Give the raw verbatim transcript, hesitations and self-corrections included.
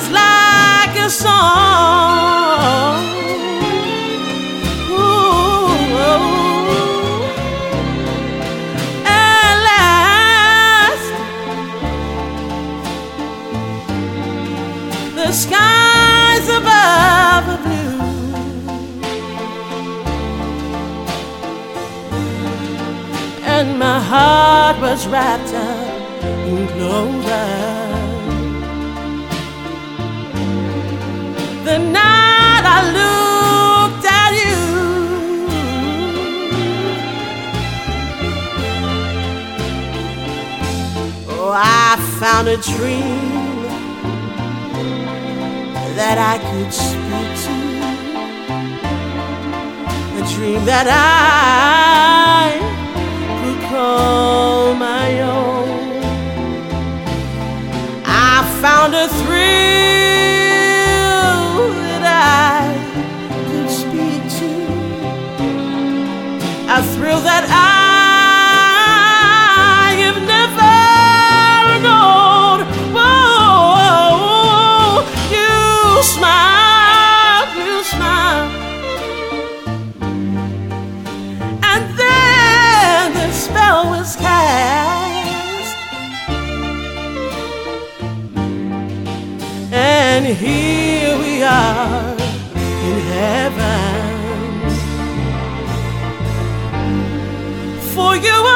was like a song. Ooh, at last, the skies above are blue, and my heart was wrapped up in clover. The night I looked at you, oh, I found a dream that I could speak to, a dream that I could call my own. I found a thrill that I could speak to, a thrill that I have never known. Whoa, you smile, you smile, and then the spell was cast, and here we are in heaven. For you